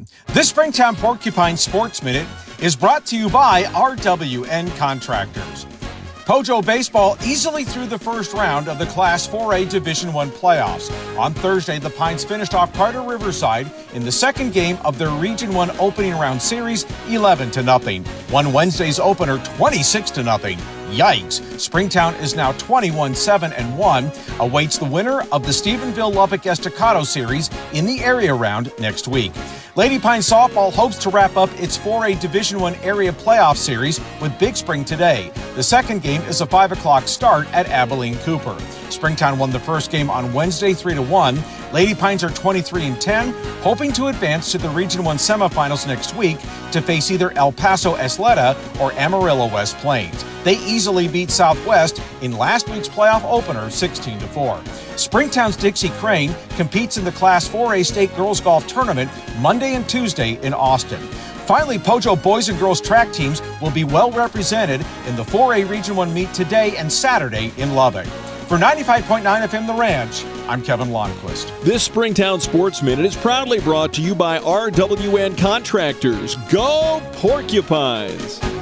This Springtown Porcupine Sports Minute is brought to you by RWN Contractors. Pojo Baseball easily through the first round of the Class 4A Division I playoffs. On Thursday, the Pines finished off Carter Riverside in the second game of their Region 1 opening round series 11-0. Won Wednesday's opener 26-0. Yikes. Springtown is now 21-7-1, awaits the winner of the Stephenville-Lubbock Estacado Series in the area round next week. Lady Pine Softball hopes to wrap up its 4A Division I area playoff series with Big Spring today. The second game is a 5 o'clock start at Abilene Cooper. Springtown won the first game on Wednesday 3-1. Lady Pines are 23-10, hoping to advance to the Region 1 semifinals next week to face either El Paso Esleda or Amarillo West Plains. They easily beat Southwest in last week's playoff opener 16-4. Springtown's Dixie Crane competes in the Class 4A State Girls Golf Tournament Monday and Tuesday in Austin. Finally, Pojo boys and girls track teams will be well represented in the 4A Region 1 meet today and Saturday in Lubbock. For 95.9 FM The Ranch, I'm Kevin Lonnquist. This Springtown Sports Minute is proudly brought to you by RWN Contractors. Go Porcupines!